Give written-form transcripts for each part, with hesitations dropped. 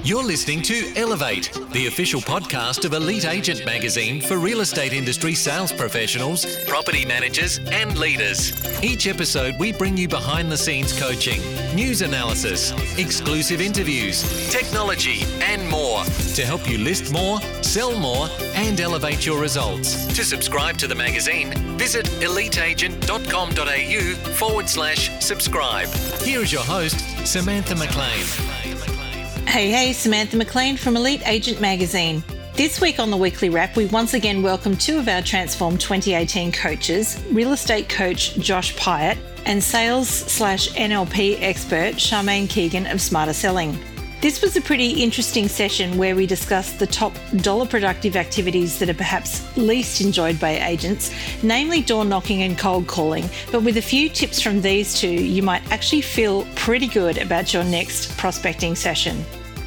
You're listening to Elevate, the official podcast of Elite Agent Magazine for real estate industry sales professionals, property managers, and leaders. Each episode, we bring you behind the scenes coaching, news analysis, exclusive interviews, technology, and more to help you list more, sell more, and elevate your results. To subscribe to the magazine, visit eliteagent.com.au/subscribe. Here is your host, Samantha McLean. Hey, Samantha McLean from Elite Agent Magazine. This week on the Weekly Wrap, we once again welcome two of our Transform 2018 coaches, real estate coach Josh Pyatt and sales/NLP expert Charmaine Keegan of Smarter Selling. This was a pretty interesting session where we discussed the top dollar productive activities that are perhaps least enjoyed by agents, namely door knocking and cold calling. But with a few tips from these two, you might actually feel pretty good about your next prospecting session.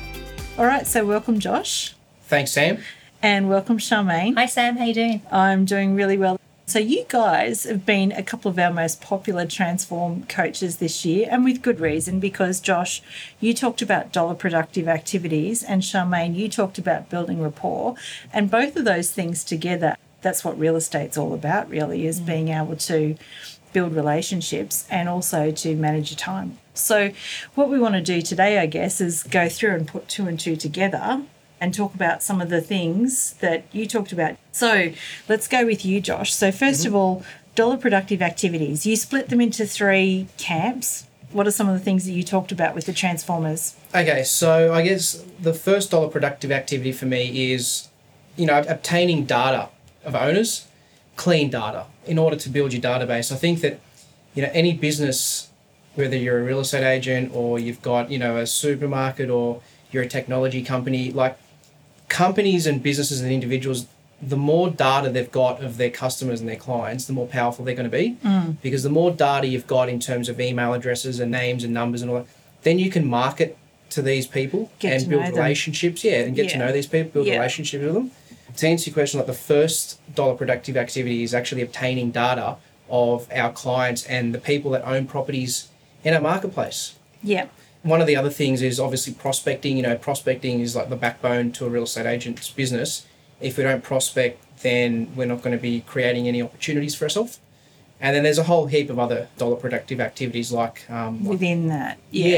All right, so welcome, Josh. Thanks, Sam. And welcome, Charmaine. Hi, Sam. How you doing? I'm doing really well. So you guys have been a couple of our most popular Transform coaches this year, and with good reason, because Josh, you talked about dollar productive activities, and Charmaine, you talked about building rapport, and both of those things together, that's what real estate's all about, really, is being able to build relationships and also to manage your time. So what we want to do today, I guess, is go through and put two and two together and talk about some of the things that you talked about. So let's go with you, Josh. So first of all, dollar productive activities. You split them into three camps. What are some of the things that you talked about with the Transformers? Okay, so I guess the first dollar productive activity for me is, obtaining data of owners, clean data, in order to build your database. I think that, any business, whether you're a real estate agent or you've got, a supermarket or you're a technology company, like companies and businesses and individuals, the more data they've got of their customers and their clients, the more powerful they're going to be. Because the more data you've got in terms of email addresses and names and numbers and all that, then you can market to these people and build relationships. And get to know these people, build relationships with them. To answer your question, like the first dollar productive activity is actually obtaining data of our clients and the people that own properties in our marketplace. Yeah. One of the other things is obviously prospecting. Prospecting is like the backbone to a real estate agent's business. If we don't prospect, then we're not going to be creating any opportunities for ourselves. And then there's a whole heap of other dollar productive activities like... within that.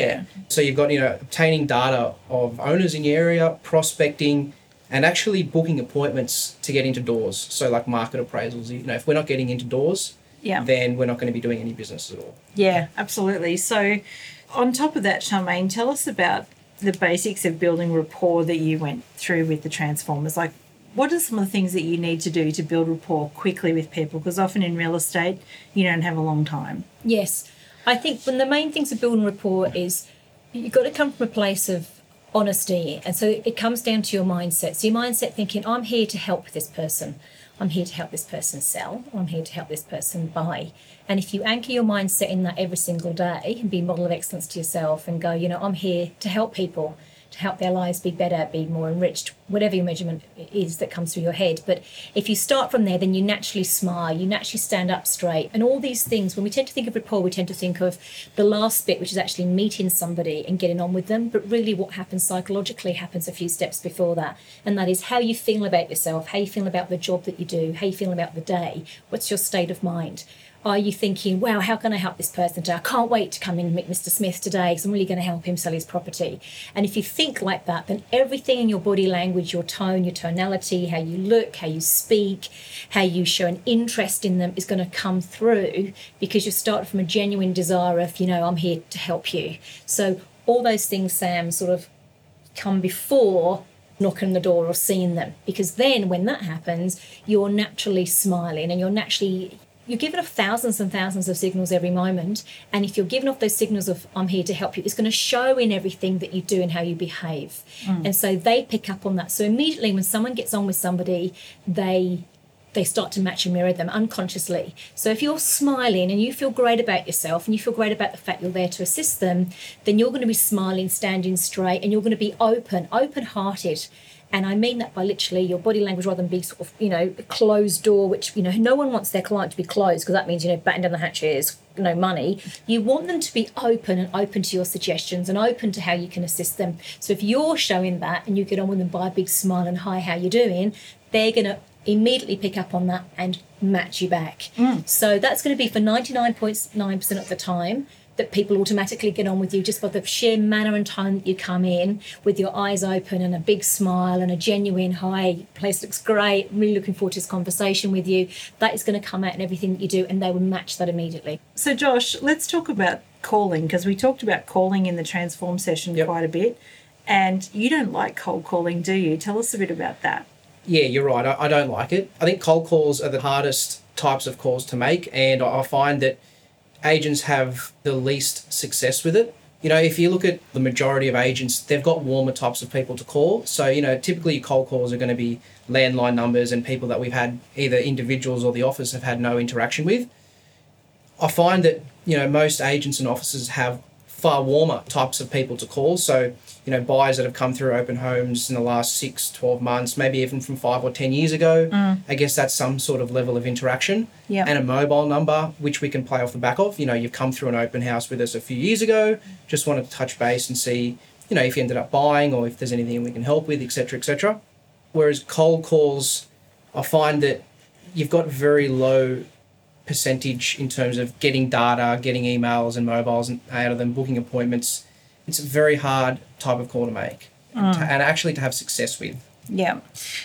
So you've got, obtaining data of owners in your area, prospecting, and actually booking appointments to get into doors. So like market appraisals. If we're not getting into doors, then we're not going to be doing any business at all. Yeah, absolutely. So on top of that, Charmaine, tell us about the basics of building rapport that you went through with the Transformers. Like, what are some of the things that you need to do to build rapport quickly with people? Because often in real estate, you don't have a long time. Yes. I think one of the main things of building rapport is you've got to come from a place of honesty. And so it comes down to your mindset. So your mindset thinking, I'm here to help this person. I'm here to help this person sell. I'm here to help this person buy. And if you anchor your mindset in that every single day and be a model of excellence to yourself and go, I'm here to help people, to help their lives be better, be more enriched, whatever your measurement is that comes through your head. But if you start from there, then you naturally smile, you naturally stand up straight. And all these things, when we tend to think of rapport, we tend to think of the last bit, which is actually meeting somebody and getting on with them. But really what happens psychologically happens a few steps before that. And that is how you feel about yourself, how you feel about the job that you do, how you feel about the day, what's your state of mind. Are you thinking, wow, how can I help this person today? I can't wait to come in and meet Mr. Smith today because I'm really going to help him sell his property. And if you think like that, then everything in your body language, your tone, your tonality, how you look, how you speak, how you show an interest in them is going to come through because you've started from a genuine desire of, I'm here to help you. So all those things, Sam, sort of come before knocking on the door or seeing them. Because then when that happens, you're naturally smiling and you're giving off thousands and thousands of signals every moment. And if you're giving off those signals of, I'm here to help you, it's going to show in everything that you do and how you behave. And so they pick up on that. So immediately when someone gets on with somebody, they start to match and mirror them unconsciously. So if you're smiling and you feel great about yourself and you feel great about the fact you're there to assist them, then you're going to be smiling, standing straight, and you're going to be open-hearted. And I mean that by literally your body language rather than be sort of, a closed door, which, no one wants their client to be closed because that means, batten down the hatches, no money. You want them to be open and open to your suggestions and open to how you can assist them. So if you're showing that and you get on with them by a big smile and hi, how you doing, they're going to immediately pick up on that and match you back. So that's going to be for 99.9% of the time that people automatically get on with you just by the sheer manner and tone that you come in with your eyes open and a big smile and a genuine hi, place looks great, really looking forward to this conversation with you. That is going to come out in everything that you do, and they will match that immediately. So Josh, let's talk about calling, because we talked about calling in the Transform session quite a bit, and you don't like cold calling, do you? Tell us a bit about that. Yeah, you're right. I don't like it. I think cold calls are the hardest types of calls to make, and I find that agents have the least success with it. If you look at the majority of agents, they've got warmer types of people to call. So, typically cold calls are going to be landline numbers and people that we've had, either individuals or the office have had no interaction with. I find that, most agents and offices have far warmer types of people to call. So, buyers that have come through open homes in the last 6, 12 months, maybe even from 5 or 10 years ago. I guess that's some sort of level of interaction. Yep. And a mobile number, which we can play off the back of. You've come through an open house with us a few years ago, just wanted to touch base and see, if you ended up buying or if there's anything we can help with, etc., etc. Whereas cold calls, I find that you've got very low percentage in terms of getting data, getting emails and mobiles out of them, booking appointments. It's a very hard type of call to make and actually to have success with. Yeah.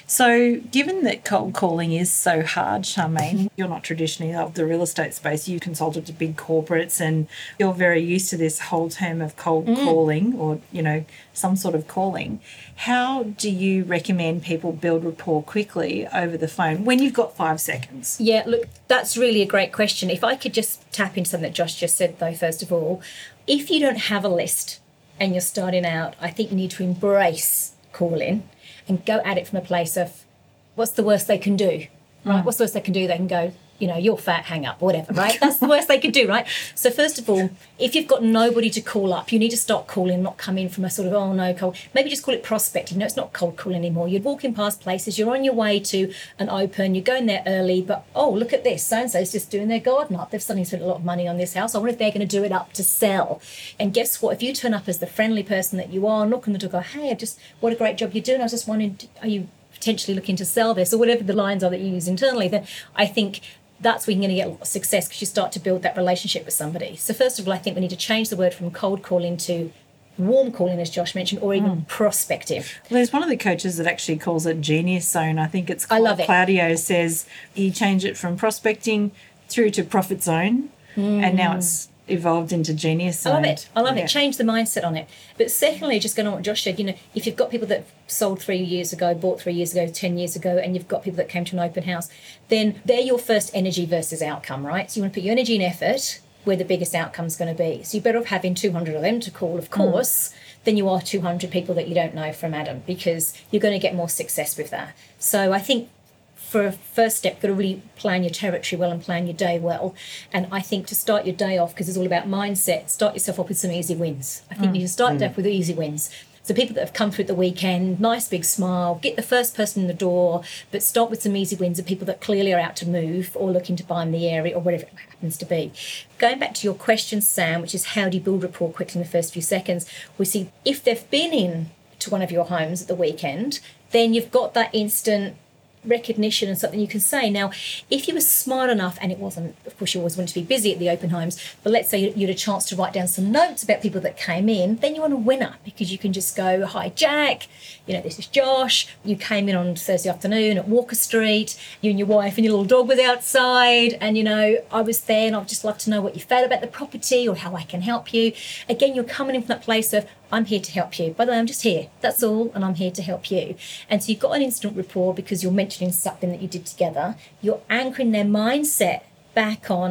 So given that cold calling is so hard, Charmaine, you're not traditionally of the real estate space. You consulted to big corporates and you're very used to this whole term of cold calling or, some sort of calling. How do you recommend people build rapport quickly over the phone when you've got 5 seconds? Yeah, look, that's really a great question. If I could just tap into something that Josh just said, though, first of all, if you don't have a list and you're starting out, I think you need to embrace calling and go at it from a place of what's the worst they can do, right? What's the worst they can do? They can go, you're fat, hang up, or whatever, right? That's the worst they could do, right? So first of all, if you've got nobody to call up, you need to start calling, not come in from a sort of, oh no, cold. Maybe just call it prospecting. No, it's not cold calling anymore. You're walking past places, you're on your way to an open, you're going there early, but oh, look at this, so-and-so's just doing their garden up. They've suddenly spent a lot of money on this house. I wonder if they're going to do it up to sell. And guess what? If you turn up as the friendly person that you are, knock on the door, go, hey, what a great job you're doing. I was just wondering, are you potentially looking to sell this, or whatever the lines are that you use internally, then I think that's when you're going to get a lot of success because you start to build that relationship with somebody. So first of all, I think we need to change the word from cold calling to warm calling, as Josh mentioned, or even prospecting. Well, there's one of the coaches that actually calls it Genius Zone. I think it's called. I love it. Claudio says he changed it from prospecting through to Profit Zone, and now it's evolved into Genius Zone. I love it. Change the mindset on it. But secondly, just going on what Josh said, if you've got people that sold 3 years ago, bought 3 years ago, 10 years ago, and you've got people that came to an open house, then they're your first energy versus outcome, right? So you want to put your energy and effort where the biggest outcome's going to be. So you're better off having 200 of them to call, of course, than you are 200 people that you don't know from Adam, because you're going to get more success with that. So I think for a first step, you've got to really plan your territory well and plan your day well. And I think to start your day off, because it's all about mindset, start yourself off with some easy wins. I think you should start off with easy wins. So people that have come through the weekend, nice big smile, get the first person in the door, but start with some easy wins of people that clearly are out to move or looking to buy in the area or whatever it happens to be. Going back to your question, Sam, which is how do you build rapport quickly in the first few seconds, we see if they've been in to one of your homes at the weekend, then you've got that instant recognition and something you can say. Now, if you were smart enough, and it wasn't, of course you always want to be busy at the open homes, but let's say you had a chance to write down some notes about people that came in, then you want a winner, because you can just go, hi Jack, this is Josh, you came in on Thursday afternoon at Walker Street, you and your wife and your little dog was outside, and I was there and I'd just love to know what you felt about the property or how I can help you. Again, you're coming in from that place of, I'm here to help you. By the way, I'm just here. That's all, and I'm here to help you. And so you've got an instant rapport because you're mentioning something that you did together. You're anchoring their mindset back on,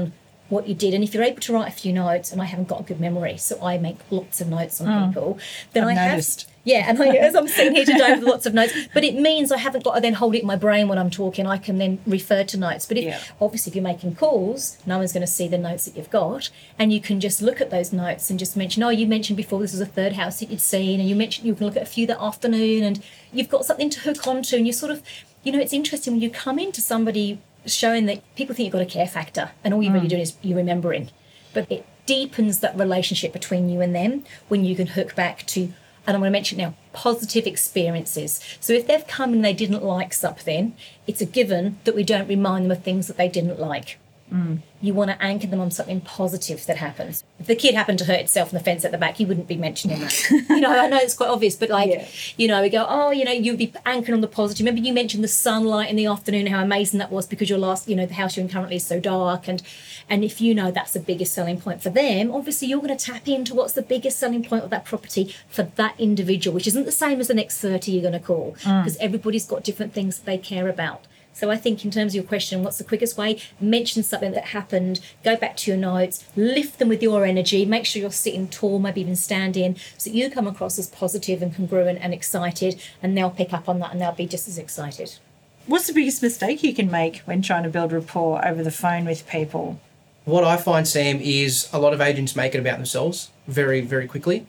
what you did. And if you're able to write a few notes, and I haven't got a good memory, so I make lots of notes on people, then I've I noticed. have. Yeah, and as I'm sitting here today with lots of notes, but it means I haven't got to then hold it in my brain when I'm talking. I can then refer to notes. But obviously, if you're making calls, no one's going to see the notes that you've got, and you can just look at those notes and just mention, oh, you mentioned before this was a third house that you'd seen, and you mentioned you can look at a few that afternoon, and you've got something to hook onto, and you sort of, it's interesting when you come into somebody showing that people think you've got a care factor, and all you're really doing is you're remembering, but it deepens that relationship between you and them when you can hook back to. And I'm going to mention now, positive experiences. So if they've come and they didn't like something, it's a given that we don't remind them of things that they didn't like. You want to anchor them on something positive that happens. If the kid happened to hurt itself on the fence at the back, you wouldn't be mentioning that. I know it's quite obvious, but we go, oh, you'd be anchoring on the positive. Remember you mentioned the sunlight in the afternoon, how amazing that was because your last, the house you're in currently is so dark. And if that's the biggest selling point for them, obviously you're going to tap into what's the biggest selling point of that property for that individual, which isn't the same as the next 30 you're going to call, because everybody's got different things that they care about. So I think in terms of your question, what's the quickest way? Mention something that happened, go back to your notes, lift them with your energy, make sure you're sitting tall, maybe even standing, so that you come across as positive and congruent and excited, and they'll pick up on that and they'll be just as excited. What's the biggest mistake you can make when trying to build rapport over the phone with people? What I find, Sam, is a lot of agents make it about themselves very, very quickly.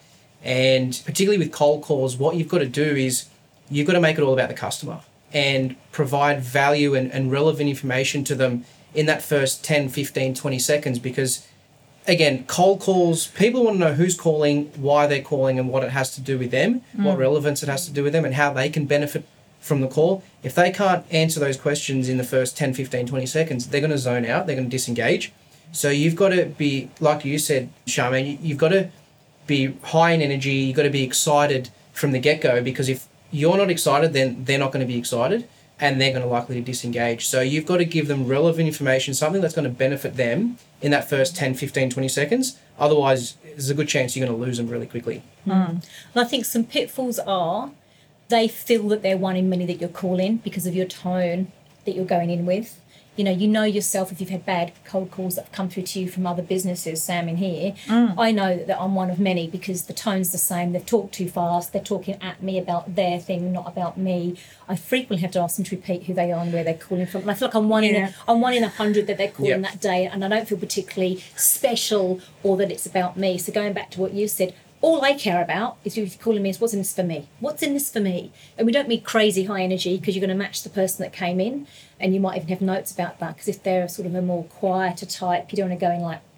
And particularly with cold calls, what you've got to do is you've got to make it all about the customer and provide value and relevant information to them in that first 10, 15, 20 seconds. Because, again, cold calls, people want to know who's calling, why they're calling, and what it has to do with them, what relevance it has to do with them, and how they can benefit from the call. If they can't answer those questions in the first 10, 15, 20 seconds, they're going to zone out, they're going to disengage. So you've got to be, like you said, Charmaine, you've got to be high in energy, you've got to be excited from the get-go, because if you're not excited, then they're not going to be excited and they're going to likely to disengage. So you've got to give them relevant information, something that's going to benefit them in that first 10, 15, 20 seconds. Otherwise, there's a good chance you're going to lose them really quickly. And I think some pitfalls are they feel that they're one in many that you're calling because of your tone that you're going in with. You know yourself if you've had bad cold calls that have come through to you from other businesses, Sam, in here. I know that I'm one of many because the tone's the same. They've talked too fast. They're talking at me about their thing, not about me. I frequently have to ask them to repeat who they are and where they're calling from. And I feel like I'm one in 100 that they're calling that day, and I don't feel particularly special or that it's about me. So going back to what you said, all I care about is if you're calling me is what's in this for me? What's in this for me? And we don't need crazy high energy because you're going to match the person that came in, and you might even have notes about that because if they're sort of a more quieter type, you don't want to go in like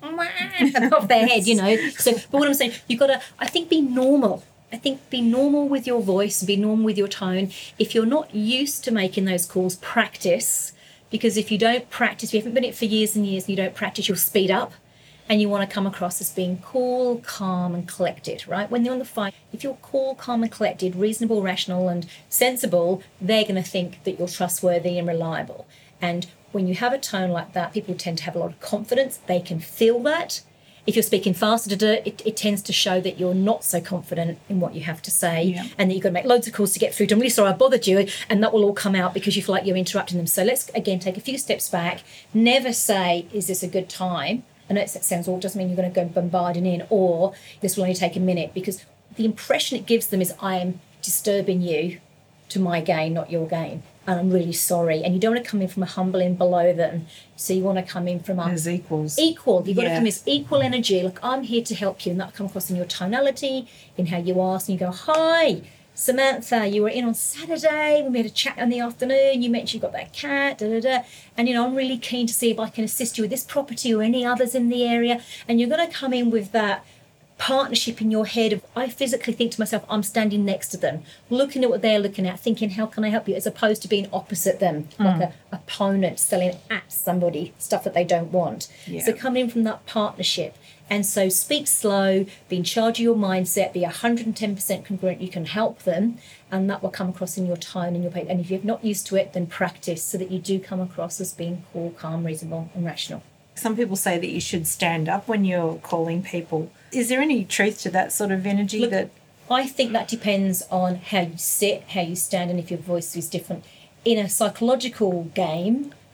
off their head, So, but what I'm saying, you've got to, I think, be normal. I think be normal with your voice and be normal with your tone. If you're not used to making those calls, practice, because if you don't practice, if you haven't been it for years and years and you don't practice, you'll speed up. And you want to come across as being cool, calm and collected, right? When they're on the phone, if you're cool, calm and collected, reasonable, rational and sensible, they're going to think that you're trustworthy and reliable. And when you have a tone like that, people tend to have a lot of confidence. They can feel that. If you're speaking faster, it tends to show that you're not so confident in what you have to say and that you've got to make loads of calls to get through to them. I'm really sorry I bothered you, and that will all come out because you feel like you're interrupting them. So let's, again, take a few steps back. Never say, is this a good time? I know that sounds all, doesn't mean you're going to go bombarding in, or this will only take a minute, because the impression it gives them is I am disturbing you to my gain, not your gain, and I'm really sorry. And you don't want to come in from a humbling below them, so you want to come in from as equals. Equal. You've got to come in as equal energy, like I'm here to help you, and that'll come across in your tonality, in how you ask, and you go, hi, Samantha, you were in on Saturday, we had a chat in the afternoon, you mentioned you got that cat, and I'm really keen to see if I can assist you with this property or any others in the area. And you're going to come in with that partnership in your head of, I physically think to myself, I'm standing next to them, looking at what they're looking at, thinking, how can I help you, as opposed to being opposite them, like an opponent selling at somebody stuff that they don't want. So coming in from that partnership. And so speak slow, be in charge of your mindset, be 110% congruent. You can help them, and that will come across in your tone and your pace. And if you're not used to it, then practice so that you do come across as being cool, calm, reasonable and rational. Some people say that you should stand up when you're calling people. Is there any truth to that sort of energy? I think that depends on how you sit, how you stand, and if your voice is different. In a psychological game,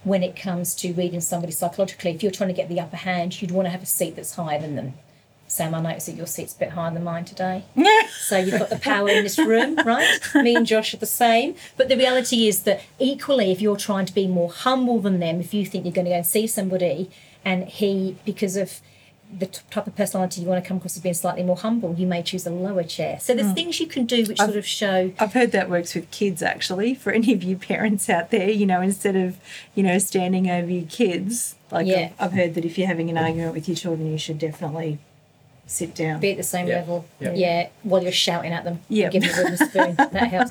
when it comes to reading somebody psychologically. If you're trying to get the upper hand, you'd want to have a seat that's higher than them. Sam, I noticed that your seat's a bit higher than mine today. So you've got the power in this room, right? Me and Josh are the same. But the reality is that equally, if you're trying to be more humble than them, if you think you're going to go and see somebody and he, because of the type of personality you want to come across as being slightly more humble, you may choose a lower chair. So there's things you can do which sort of show... I've heard that works with kids, actually, for any of you parents out there, instead of, standing over your kids. I've heard that if you're having an argument with your children, you should definitely sit down. Be at the same level. Yeah. While you're shouting at them. Yeah. Give them a wooden spoon. That helps.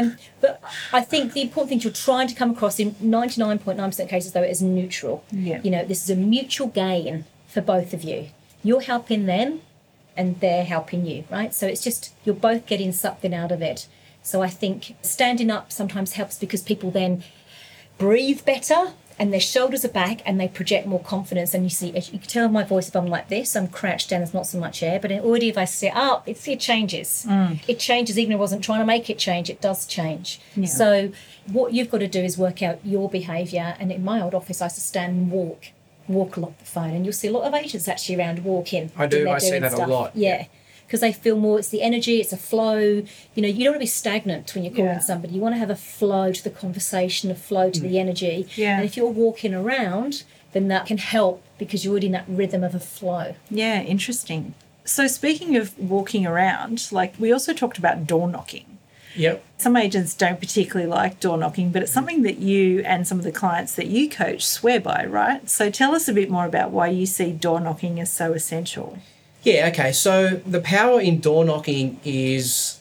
But I think the important thing you're trying to come across in 99.9% of cases, though, is neutral. Yeah. This is a mutual gain for both of you. You're helping them and they're helping you, right? So it's just you're both getting something out of it. So I think standing up sometimes helps because people then breathe better and their shoulders are back and they project more confidence. And you see, as you can tell in my voice, if I'm like this, I'm crouched down, there's not so much air. But already if I sit up, it changes. It changes, even if I wasn't trying to make it change, it does change. Yeah. So what you've got to do is work out your behaviour. And in my old office, I used to stand and walk along the phone. And you'll see a lot of agents actually around walking. I do, I see that a lot. Yeah. Because they feel more, it's the energy, it's a flow. You don't want to be stagnant when you're calling somebody. You want to have a flow to the conversation, a flow to the energy. Yeah. And if you're walking around, then that can help because you're already in that rhythm of a flow. Yeah, interesting. So speaking of walking around, we also talked about door knocking. Yep. Some agents don't particularly like door knocking, but it's something that you and some of the clients that you coach swear by, right? So tell us a bit more about why you see door knocking as so essential. Yeah, okay. So the power in door knocking is,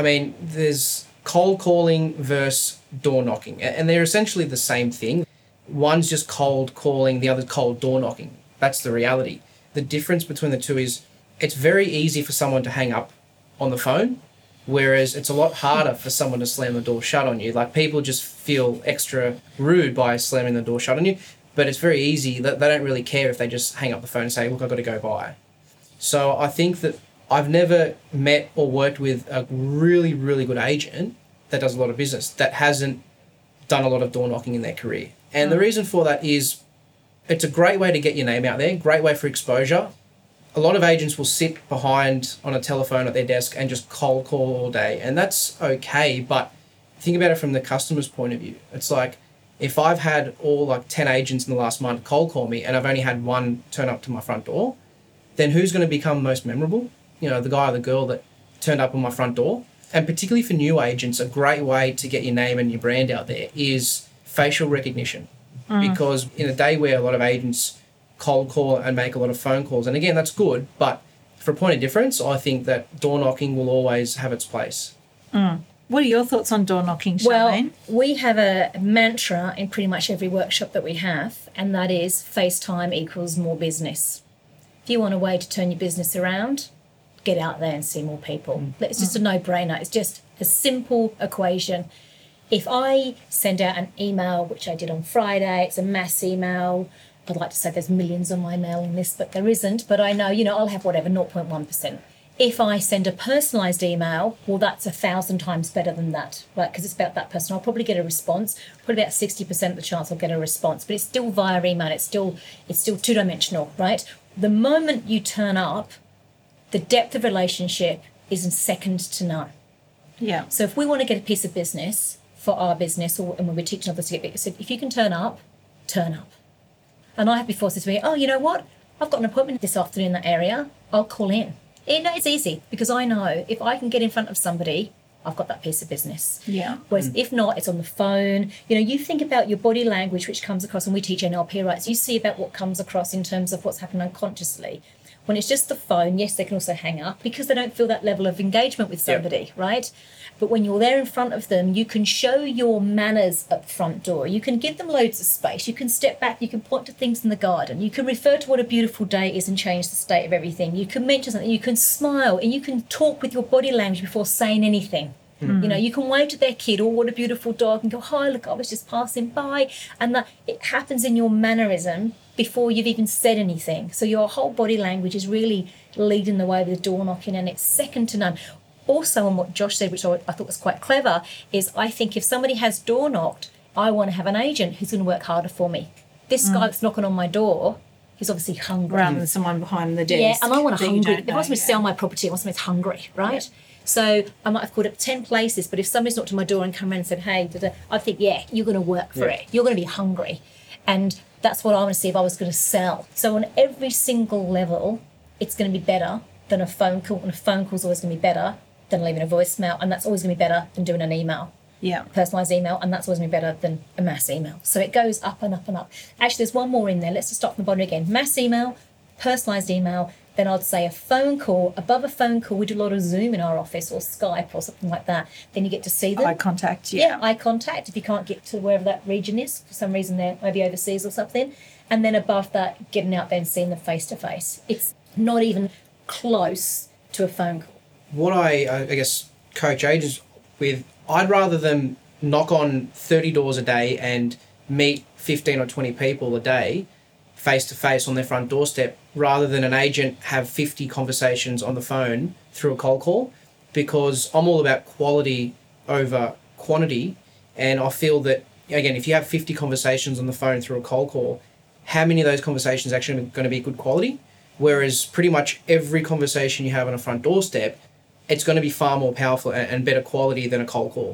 there's cold calling versus door knocking, and they're essentially the same thing. One's just cold calling, the other's cold door knocking. That's the reality. The difference between the two is it's very easy for someone to hang up on the phone, whereas it's a lot harder for someone to slam the door shut on you. People just feel extra rude by slamming the door shut on you, but it's very easy that they don't really care if they just hang up the phone and say, look, I've got to go by. So I think that I've never met or worked with a really, really good agent that does a lot of business that hasn't done a lot of door knocking in their career. And the reason for that is it's a great way to get your name out there, great way for exposure. A lot of agents will sit behind on a telephone at their desk and just cold call all day. And that's okay, but think about it from the customer's point of view. It's like if I've had all 10 agents in the last month cold call me and I've only had one turn up to my front door, then who's going to become most memorable? The guy or the girl that turned up on my front door. And particularly for new agents, a great way to get your name and your brand out there is facial recognition. Because in a day where a lot of agents cold call and make a lot of phone calls, and again, that's good, but for a point of difference, I think that door knocking will always have its place. What are your thoughts on door knocking, Charmaine? Well, we have a mantra in pretty much every workshop that we have, and that is FaceTime equals more business. If you want a way to turn your business around, get out there and see more people. It's just a no-brainer. It's just a simple equation. If I send out an email, which I did on Friday, it's a mass email. I'd like to say there's millions on my mailing list, but there isn't. But I know, I'll have whatever, 0.1%. If I send a personalised email, well, that's 1,000 times better than that, right? Because it's about that person. I'll probably get a response. Probably about 60% of the chance I'll get a response, but it's still via email. It's still two-dimensional, right? The moment you turn up, the depth of relationship is second to none. Yeah. So if we want to get a piece of business for our business, and when we're teaching others to get business, if you can turn up, turn up. And I have before said to me, oh, you know what? I've got an appointment this afternoon in that area. I'll call in. It's easy because I know if I can get in front of somebody, I've got that piece of business. Yeah. Whereas if not, it's on the phone. You think about your body language, which comes across, and we teach NLP, right? So you see about what comes across in terms of what's happening unconsciously. When it's just the phone, yes, they can also hang up because they don't feel that level of engagement with somebody, right? But when you're there in front of them, you can show your manners at the front door. You can give them loads of space. You can step back. You can point to things in the garden. You can refer to what a beautiful day is and change the state of everything. You can mention something. You can smile and you can talk with your body language before saying anything. You can wave to their kid, oh, what a beautiful dog, and go, hi, look, I was just passing by. And that it happens in your mannerism before you've even said anything. So your whole body language is really leading the way with the door knocking, and it's second to none. Also, on what Josh said, which I thought was quite clever, is I think if somebody has door knocked I want to have an agent who's going to work harder for me. This guy that's knocking on my door, he's obviously hungry. Rather than someone behind the desk. Yeah, and I want a that you hungry. don't If I want know, somebody to sell my property, I want somebody that's hungry, right? Yeah. So I might have called up 10 places, but if somebody's knocked on my door and come around and said, hey, I think, yeah, you're going to work for it. You're going to be hungry. And that's what I want to see if I was going to sell. So on every single level, it's going to be better than a phone call. And a phone call's always going to be better than leaving a voicemail. And that's always going to be better than doing an email. Yeah. Personalised email, and that's always going to be better than a mass email. So it goes up and up and up. Actually, there's one more in there. Let's just start from the bottom again. Mass email, personalised email, then I'd say a phone call. Above a phone call, we do a lot of Zoom in our office or Skype or something like that. Then you get to see them. Eye contact, yeah. Eye contact if you can't get to wherever that region is. For some reason, they're maybe overseas or something. And then above that, getting out there and seeing them face-to-face. It's not even close to a phone call. What I guess, coach agents with, I'd rather them knock on 30 doors a day and meet 15 or 20 people a day face-to-face on their front doorstep rather than an agent have 50 conversations on the phone through a cold call, because I'm all about quality over quantity. And I feel that, again, if you have 50 conversations on the phone through a cold call, how many of those conversations are actually going to be good quality? Whereas pretty much every conversation you have on a front doorstep, it's going to be far more powerful and better quality than a cold call.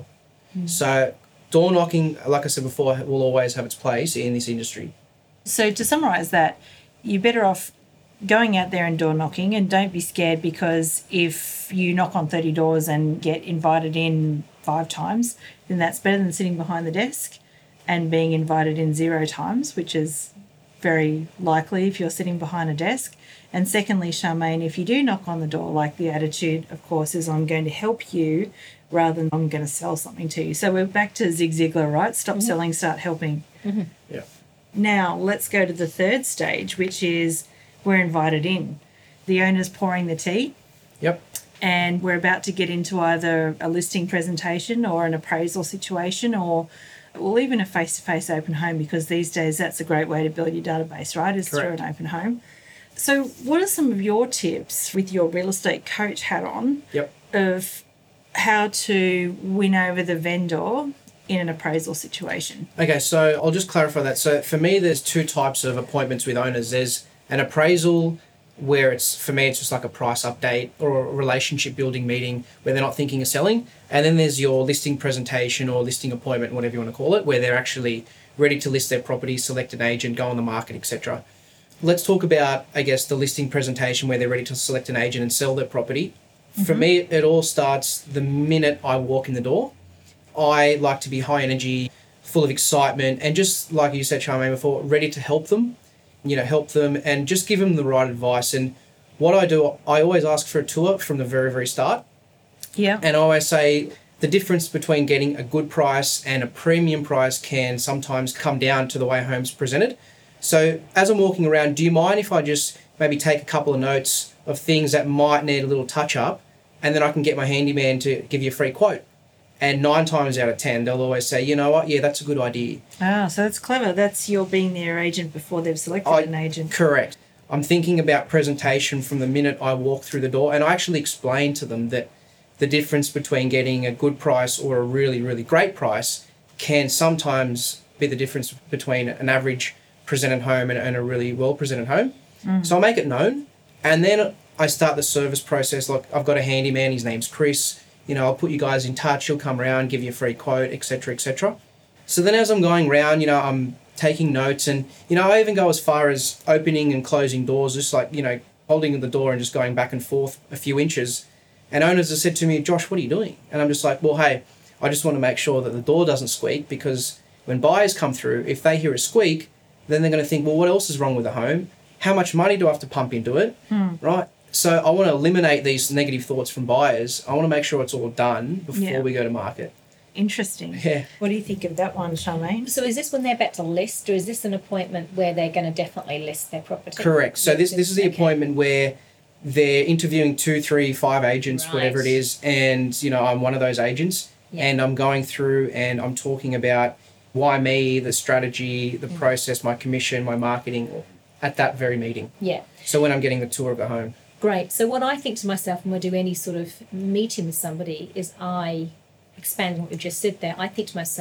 So door knocking, like I said before, will always have its place in this industry. So to summarise that, you're better off going out there and door knocking, and don't be scared, because if you knock on 30 doors and get invited in 5 times, then that's better than sitting behind the desk and being invited in 0 times, which is very likely if you're sitting behind a desk. And secondly, Charmaine, if you do knock on the door, like the attitude, of course, is I'm going to help you rather than I'm going to sell something to you. So we're back to Zig Ziglar, right? Stop selling, start helping. Yeah. Now let's go to the third stage, which is we're invited in. The owner's pouring the tea. Yep. And we're about to get into either a listing presentation or an appraisal situation, or even a face-to-face open home, because these days that's a great way to build your database, right, is Correct. through an open home. So what are some of your tips with your real estate coach hat on Yep. of how to win over the vendor in an appraisal situation? Okay, so I'll just clarify that. So for me, there's 2 types of appointments with owners. There's an appraisal where for me, it's just like a price update or a relationship building meeting where they're not thinking of selling. And then there's your listing presentation or listing appointment, whatever you want to call it, where they're actually ready to list their property, select an agent, go on the market, etc. Let's talk about, I guess, the listing presentation where they're ready to select an agent and sell their property. For me, it all starts the minute I walk in the door. I like to be high energy, full of excitement, and just like you said, Charmaine, before, ready to help them, help them and just give them the right advice. And what I do, I always ask for a tour from the very, very start. Yeah. And I always say the difference between getting a good price and a premium price can sometimes come down to the way a home's presented. So as I'm walking around, do you mind if I just maybe take a couple of notes of things that might need a little touch up, and then I can get my handyman to give you a free quote? And 9 times out of 10, they'll always say, you know what, yeah, that's a good idea. Ah, so that's clever. That's your being their agent before they've selected an agent. Correct. I'm thinking about presentation from the minute I walk through the door, and I actually explain to them that the difference between getting a good price or a really, really great price can sometimes be the difference between an average presented home and a really well-presented home. So I'll make it known, and then I start the service process. Like, I've got a handyman, his name's Chris. I'll put you guys in touch. He'll come around, give you a free quote, etc., etc. So then as I'm going around, I'm taking notes, and, I even go as far as opening and closing doors, just like, holding the door and just going back and forth a few inches. And owners have said to me, Josh, what are you doing? And I'm just like, well, hey, I just want to make sure that the door doesn't squeak, because when buyers come through, if they hear a squeak, then they're going to think, well, what else is wrong with the home? How much money do I have to pump into it? Right? So I want to eliminate these negative thoughts from buyers. I want to make sure it's all done before we go to market. Interesting. Yeah. What do you think of that one, Charmaine? So is this when they're about to list, or is this an appointment where they're going to definitely list their property? Correct. So this is the Okay. appointment where they're interviewing 2, 3, 5 agents, Right. whatever it is, and I'm one of those agents, and I'm going through and I'm talking about why me, the strategy, the process, my commission, my marketing at that very meeting. Yeah. So when I'm getting the tour of the home. Great. So what I think to myself when I do any sort of meeting with somebody is I expand on what we've just said there. I think to myself,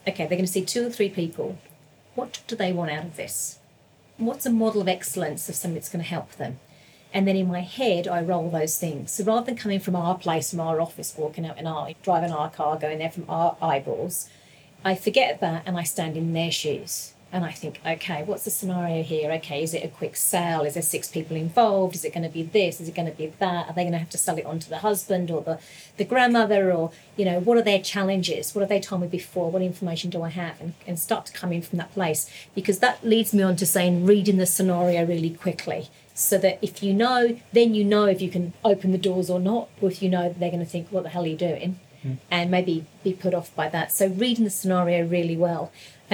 okay, they're going to see 2 or 3 people. What do they want out of this? What's a model of excellence of something that's going to help them? And then in my head, I roll those things. So rather than coming from our place, from our office, walking out driving our car, going there from our eyeballs, I forget that and I stand in their shoes. And I think, okay, what's the scenario here? Okay, is it a quick sale? Is there 6 people involved? Is it going to be this? Is it going to be that? Are they going to have to sell it on to the husband or the grandmother? Or, what are their challenges? What have they told me before? What information do I have? And start to come in from that place. Because that leads me on to saying reading the scenario really quickly. So that if you know, then you know if you can open the doors or not. Or if you know that they're going to think, what the hell are you doing? And maybe be put off by that. So reading the scenario really well.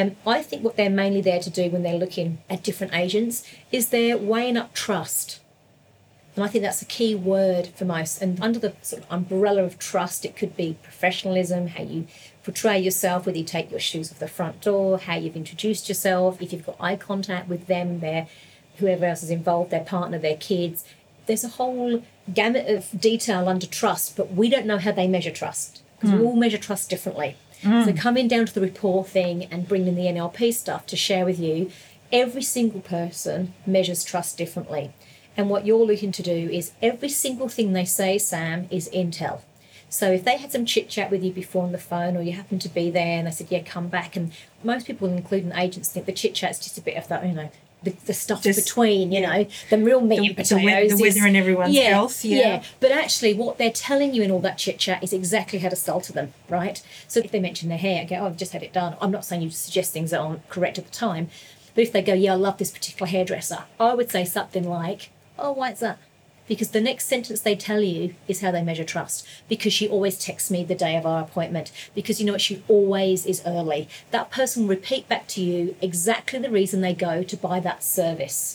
I think what they're mainly there to do when they're looking at different agents is they're weighing up trust. And I think that's a key word for most. And under the sort of umbrella of trust, it could be professionalism, how you portray yourself, whether you take your shoes off the front door, how you've introduced yourself, if you've got eye contact with them, whoever else is involved, their partner, their kids. There's a whole gamut of detail under trust, but we don't know how they measure trust because we all measure trust differently. So coming down to the rapport thing and bringing the NLP stuff to share with you, every single person measures trust differently. And what you're looking to do is every single thing they say, Sam, is intel. So if they had some chit-chat with you before on the phone or you happened to be there and they said, yeah, come back. And most people, including agents, think the chit-chat's just a bit of that, the stuff just, between, the real meat and potatoes. The weather and everyone's health. Yeah. But actually what they're telling you in all that chit-chat is exactly how to sell to them, right? So if they mention their hair, go, I've just had it done. I'm not saying you suggest things that aren't correct at the time. But if they go, yeah, I love this particular hairdresser, I would say something like, oh, why is that? Because the next sentence they tell you is how they measure trust. Because she always texts me the day of our appointment. Because you know what, she always is early. That person will repeat back to you exactly the reason they go to buy that service.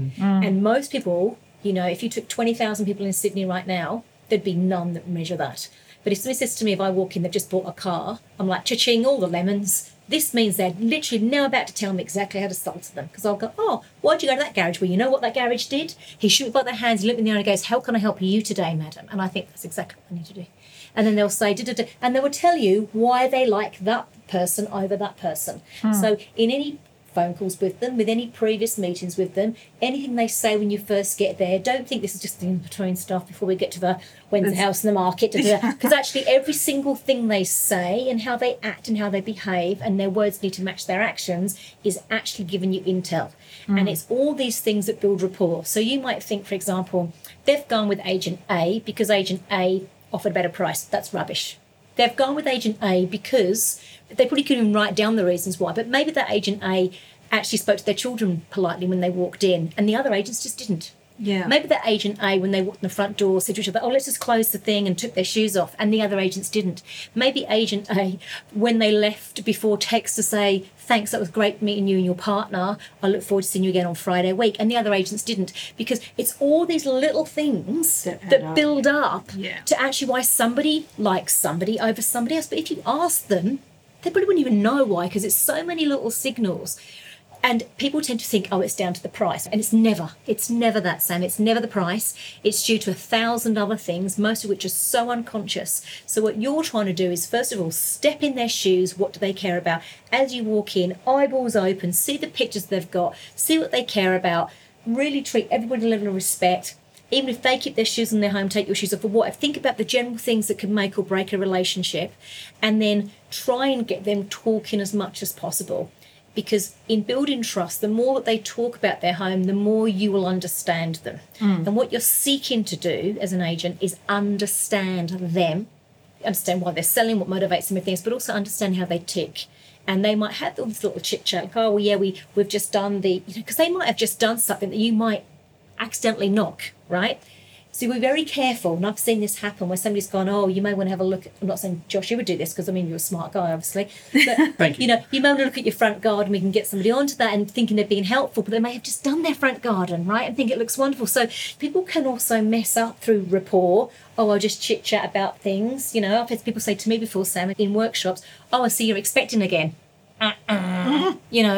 And most people, if you took 20,000 people in Sydney right now, there'd be none that measure that. But if somebody says to me, if I walk in, they've just bought a car, I'm like, cha-ching, all the lemons. This means they're literally now about to tell me exactly how to sell to them. Because I'll go, oh, why'd you go to that garage? Well, you know what that garage did? He shoot by their hands, he looked me in the eye and goes, how can I help you today, madam? And I think that's exactly what I need to do. And then they'll say, da-da-da, and they will tell you why they like that person over that person. So in any phone calls with them, with any previous meetings with them, anything they say when you first get there, don't think this is just the in-between stuff before we get to the when's the house in the market, because actually every single thing they say and how they act and how they behave and their words need to match their actions is actually giving you intel. And it's all these things that build rapport. So you might think, for example, they've gone with agent A because agent A offered a better price. That's rubbish. They've gone with agent A because they probably couldn't even write down the reasons why, but maybe that agent A actually spoke to their children politely when they walked in and the other agents just didn't. Yeah. Maybe that agent A, when they walked in the front door, said to each other, oh, let's just close the thing, and took their shoes off, and the other agents didn't. Maybe agent A, when they left before text to say, thanks, that was great meeting you and your partner, I look forward to seeing you again on Friday week, and the other agents didn't. Because it's all these little things that build up to actually why somebody likes somebody over somebody else. But if you ask them, they probably wouldn't even know why, because it's so many little signals. And people tend to think, oh, it's down to the price. And it's never that, Sam. It's never the price. It's due to 1,000 other things, most of which are so unconscious. So what you're trying to do is, first of all, step in their shoes. What do they care about? As you walk in, eyeballs open, see the pictures they've got, see what they care about, really treat everybody with a level of respect. Even if they keep their shoes in their home, take your shoes off, or whatever. Think about the general things that can make or break a relationship, and then try and get them talking as much as possible. Because in building trust, the more that they talk about their home, the more you will understand them. And what you're seeking to do as an agent is understand them, understand why they're selling, what motivates them with things, but also understand how they tick. And they might have all this little chit-chat, like, oh, well, yeah, we've just done because they might have just done something that you might accidentally knock, right? So we're very careful, and I've seen this happen where somebody's gone, oh, you may want to have a look at, I'm not saying, Josh, you would do this because, you're a smart guy, obviously. But, Thank you. You may want to look at your front garden, we can get somebody onto that and thinking they're being helpful, but they may have just done their front garden, right, and think it looks wonderful. So people can also mess up through rapport. Oh, I'll just chit-chat about things. I've had people say to me before, Sam, in workshops, oh, I see you're expecting again.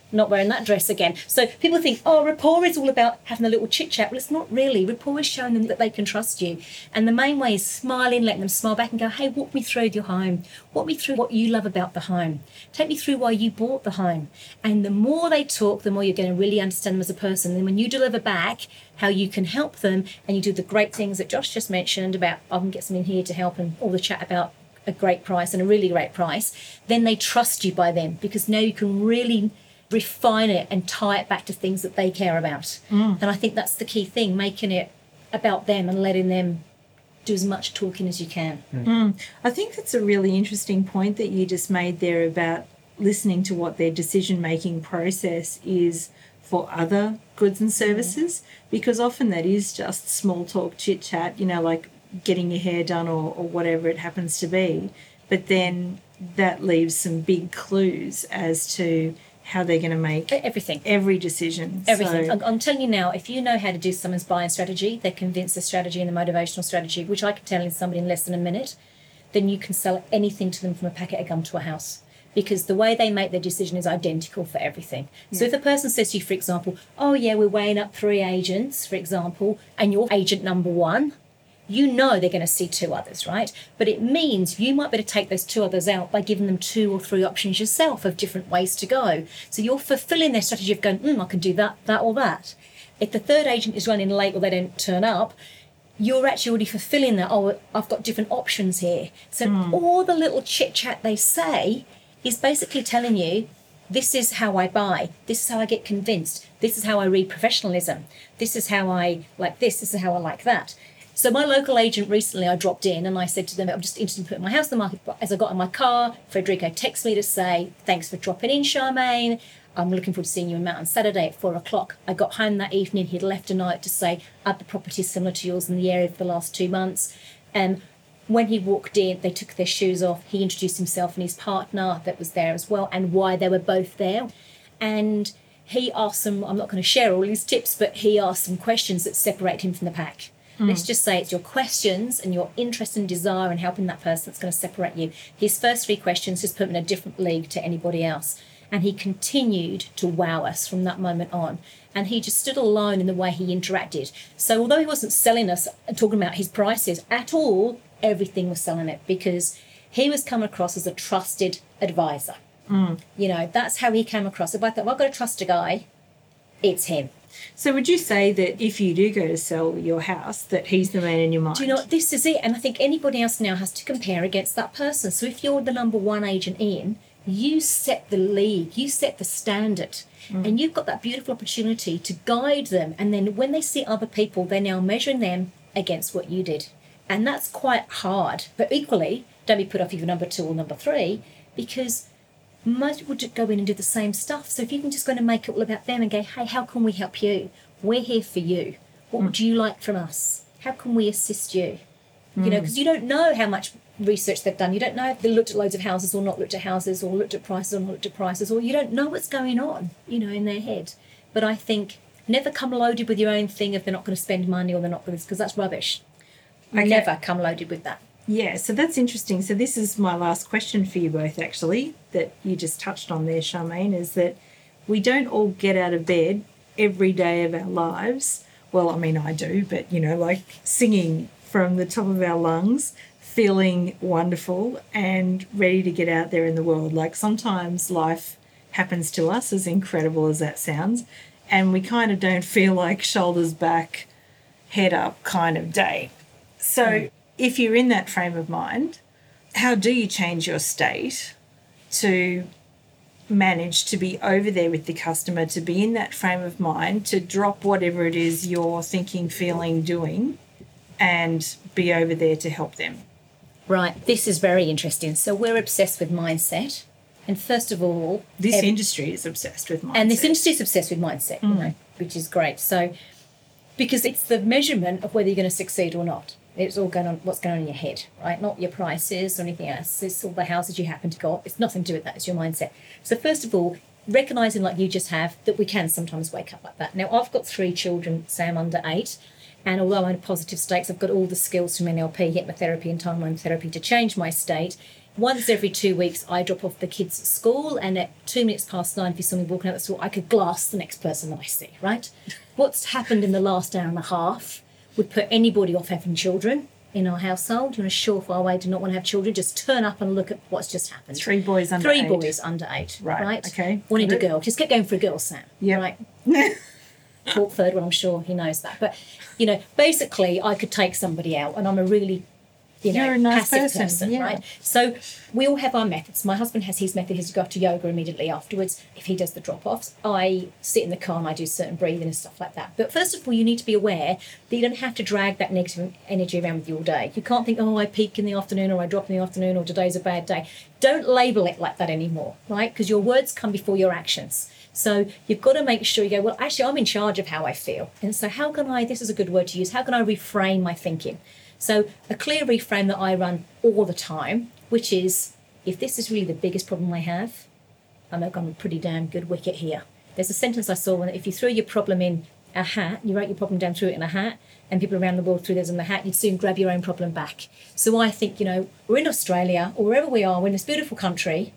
not wearing that dress again. So people think, oh, rapport is all about having a little chit chat. Well, it's not really. Rapport is showing them that they can trust you. And the main way is smiling, letting them smile back and go, hey, walk me through your home. Walk me through what you love about the home. Take me through why you bought the home. And the more they talk, the more you're going to really understand them as a person. And then when you deliver back how you can help them, and you do the great things that Josh just mentioned about, I can get some in here to help, and all the chat about a great price and a really great price, then they trust you by then, because now you can really refine it and tie it back to things that they care about. And I think that's the key thing, making it about them and letting them do as much talking as you can. I think that's a really interesting point that you just made there about listening to what their decision-making process is for other goods and services, because often that is just small talk, chit-chat, you know, like getting your hair done or whatever it happens to be. But then that leaves some big clues as to how they're going to make every decision. Everything. So, I'm telling you now, if you know how to do someone's buying strategy, their convincer strategy and the motivational strategy, which I can tell somebody in less than a minute, then you can sell anything to them from a packet of gum to a house. Because the way they make their decision is identical for everything. Yeah. So if a person says to you, for example, oh yeah, we're weighing up 3 agents, for example, and you're agent number 1, you know they're going to see 2 others, right? But it means you might be able to take those 2 others out by giving them 2 or 3 options yourself of different ways to go. So you're fulfilling their strategy of going, I can do that, or that. If the 3rd agent is running late or they don't turn up, you're actually already fulfilling that, I've got different options here. So all the little chit-chat they say is basically telling you, this is how I buy, this is how I get convinced, this is how I read professionalism, this is how I like this is how I like that. So my local agent recently, I dropped in and I said to them, I'm just interested in putting my house on the market. But as I got in my car, Federico texted me to say, thanks for dropping in, Charmaine. I'm looking forward to seeing you in Mount on Saturday at 4:00. I got home that evening. He'd left a note to say, other properties similar to yours in the area for the last 2 months. And when he walked in, they took their shoes off. He introduced himself and his partner that was there as well, and why they were both there. And he asked them, I'm not going to share all his tips, but he asked some questions that separate him from the pack. Let's just say it's your questions and your interest and desire in helping that person that's going to separate you. His first 3 questions just put him in a different league to anybody else. And he continued to wow us from that moment on. And he just stood alone in the way he interacted. So although he wasn't selling us and talking about his prices at all, everything was selling it, because he was coming across as a trusted advisor. You know, that's how he came across. If I thought, well, I've got to trust a guy, it's him. So would you say that if you do go to sell your house, that he's the man in your mind? Do you know what? This is it. And I think anybody else now has to compare against that person. So if you're the number 1 agent in, you set the league, you set the standard, and you've got that beautiful opportunity to guide them. And then when they see other people, they're now measuring them against what you did. And that's quite hard. But equally, don't be put off if you're number 2 or number 3, because most people go in and do the same stuff. So if you can just go and make it all about them and go, hey, how can we help you? We're here for you. What would you like from us? How can we assist you? You know, because you don't know how much research they've done. You don't know if they looked at loads of houses or not looked at houses, or looked at prices or not looked at prices, or you don't know what's going on, you know, in their head. But I think never come loaded with your own thing if they're not going to spend money or they're not going to, because that's rubbish. Okay. Never come loaded with that. Yeah, so that's interesting. So this is my last question for you both, actually, that you just touched on there, Charmaine, is that we don't all get out of bed every day of our lives. Well, I mean, I do, but, you know, like singing from the top of our lungs, feeling wonderful and ready to get out there in the world. Like sometimes life happens to us, as incredible as that sounds, and we kind of don't feel like shoulders back, head up kind of day. So if you're in that frame of mind, how do you change your state to manage to be over there with the customer, to be in that frame of mind, to drop whatever it is you're thinking, feeling, doing, and be over there to help them? Right, this is very interesting. So we're obsessed with mindset. And first of all... This industry is obsessed with mindset. And this industry is obsessed with mindset, you know, which is great. So, because it's the measurement of whether you're going to succeed or not. It's all going on, what's going on in your head, right? Not your prices or anything else. It's all the houses you happen to go. It's nothing to do with that. It's your mindset. So first of all, recognising, like you just have, that we can sometimes wake up like that. Now, I've got 3 children, Sam under 8, and although I'm in positive states, I've got all the skills from NLP, hypnotherapy and timeline therapy to change my state. Once every 2 weeks, I drop off the kids at school, and at 9:02, if you saw me walking out the store, I could glass the next person that I see, right? What's happened in the last hour and a half would put anybody off having children in our household. You're a surefire way to not want to have children. Just turn up and look at what's just happened. 3 boys under 3 8. boys under 8. Right. Okay. Wanted a girl. Just get going for a girl, Sam. Yeah. Right. Talk third one, I'm sure he knows that. But, basically I could take somebody out, and I'm a really, You're a nice passive person, yeah. right? So we all have our methods. My husband has his method. He's got to yoga immediately afterwards. If he does the drop-offs, I sit in the car and I do certain breathing and stuff like that. But first of all, you need to be aware that you don't have to drag that negative energy around with you all day. You can't think, I peak in the afternoon, or I drop in the afternoon, or today's a bad day. Don't label it like that anymore, right? Because your words come before your actions. So you've got to make sure you go, well, actually, I'm in charge of how I feel. And so how can this is a good word to use, how can I reframe my thinking? So a clear reframe that I run all the time, which is, if this is really the biggest problem I have, I'm a pretty damn good wicket here. There's a sentence I saw when if you threw your problem in a hat, you wrote your problem down, threw it in a hat, and people around the world threw theirs in the hat, you'd soon grab your own problem back. So I think, we're in Australia, or wherever we are, we're in this beautiful country,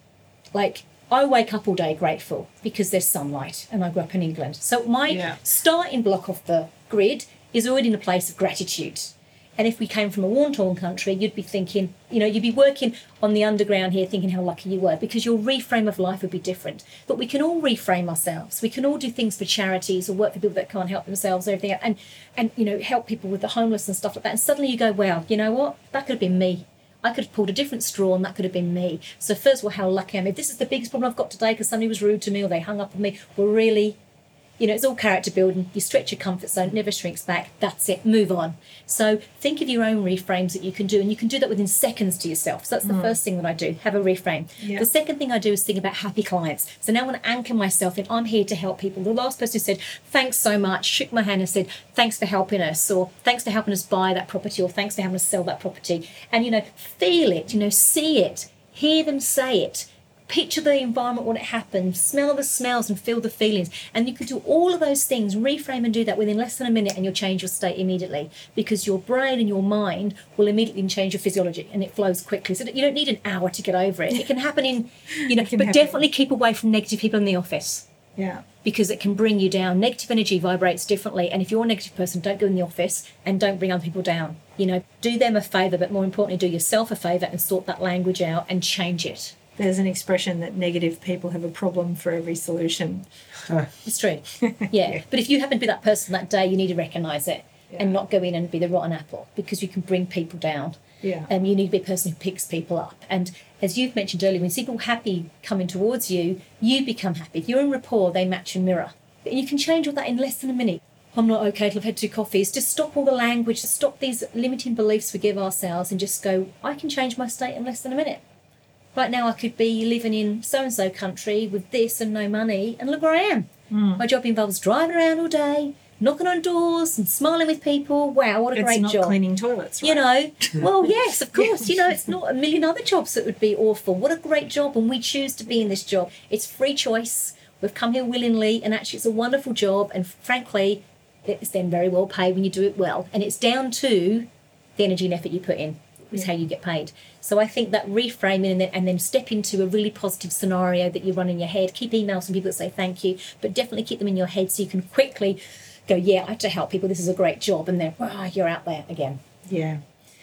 I wake up all day grateful because there's sunlight, and I grew up in England. So my starting block off the grid is already in a place of gratitude. And if we came from a war-torn country, you'd be thinking, you'd be working on the underground here thinking how lucky you were, because your reframe of life would be different. But we can all reframe ourselves. We can all do things for charities or work for people that can't help themselves, everything, and help people with the homeless and stuff like that. And suddenly you go, well, you know what? That could have been me. I could have pulled a different straw, and that could have been me. So first of all, how lucky I am. If this is the biggest problem I've got today because somebody was rude to me or they hung up on me, well, really, it's all character building. You stretch your comfort zone, never shrinks back. That's it. Move on. So think of your own reframes that you can do, and you can do that within seconds to yourself. So that's the first thing that I do, have a reframe. Yeah. The second thing I do is think about happy clients. So now I want to anchor myself in, I'm here to help people. The last person who said, thanks so much, shook my hand and said, thanks for helping us, or thanks for helping us buy that property, or thanks for helping us sell that property. And, feel it, see it, hear them say it. Picture the environment when it happens, smell the smells and feel the feelings. And you can do all of those things, reframe and do that within less than a minute, and you'll change your state immediately, because your brain and your mind will immediately change your physiology, and it flows quickly. So you don't need an hour to get over it. It can happen in, definitely keep away from negative people in the office. Yeah. Because it can bring you down. Negative energy vibrates differently. And if you're a negative person, don't go in the office and don't bring other people down. Do them a favour, but more importantly, do yourself a favour and sort that language out and change it. There's an expression that negative people have a problem for every solution. It's true. Yeah. But if you happen to be that person that day, you need to recognise it and not go in and be the rotten apple, because you can bring people down. Yeah. You need to be a person who picks people up. And as you've mentioned earlier, when you see people happy coming towards you, you become happy. If you're in rapport, they match and mirror. You can change all that in less than a minute. I'm not okay till I've had 2 coffees. Just stop all the language, stop these limiting beliefs we give ourselves, and just go, I can change my state in less than a minute. Right now I could be living in so-and-so country with this and no money, and look where I am. My job involves driving around all day, knocking on doors and smiling with people. Wow, what a great job. It's not cleaning toilets, right? Well, yes, of course. It's not a million other jobs that would be awful. What a great job, and we choose to be in this job. It's free choice. We've come here willingly, and actually it's a wonderful job, and frankly, it's then very well paid when you do it well. And it's down to the energy and effort you put in. Is how you get paid. So I think that reframing and then step into a really positive scenario that you run in your head. Keep emails from people that say thank you, but definitely keep them in your head so you can quickly go, I have to help people. This is a great job. And then, you're out there again. Yeah.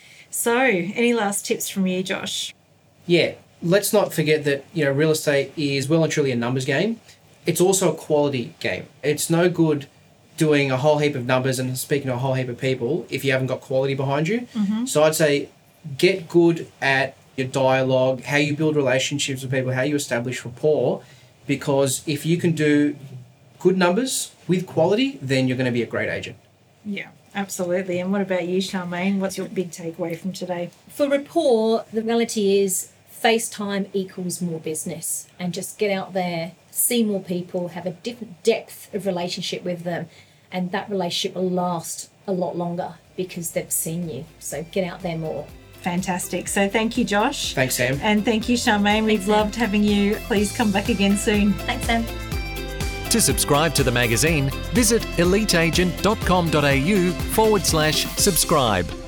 So any last tips from you, Josh? Yeah. Let's not forget that, real estate is well and truly a numbers game. It's also a quality game. It's no good doing a whole heap of numbers and speaking to a whole heap of people if you haven't got quality behind you. Mm-hmm. So I'd say, get good at your dialogue, how you build relationships with people, how you establish rapport, because if you can do good numbers with quality, then you're going to be a great agent. Yeah, absolutely. And what about you, Charmaine? What's your big takeaway from today? For rapport, the reality is FaceTime equals more business, and just get out there, see more people, have a different depth of relationship with them, and that relationship will last a lot longer because they've seen you. So get out there more. Fantastic. So thank you, Josh. Thanks, Sam. And thank you, Charmaine. We've loved having you. Please come back again soon. Thanks, Sam. To subscribe to the magazine, visit eliteagent.com.au/subscribe.